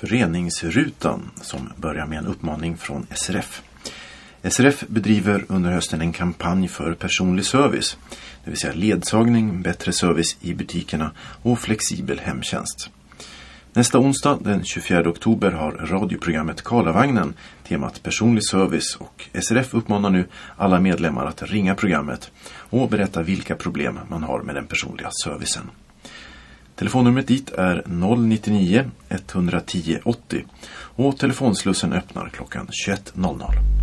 Föreningsrutan som börjar med en uppmaning från SRF. SRF bedriver under hösten en kampanj för personlig service, det vill säga ledsagning, bättre service i butikerna och flexibel hemtjänst. Nästa onsdag den 24 oktober har radioprogrammet Karlavagnen temat personlig service och SRF uppmanar nu alla medlemmar att ringa programmet och berätta vilka problem man har med den personliga servicen. Telefonnumret dit är 099 110 80 och telefonslussen öppnar klockan 21.00.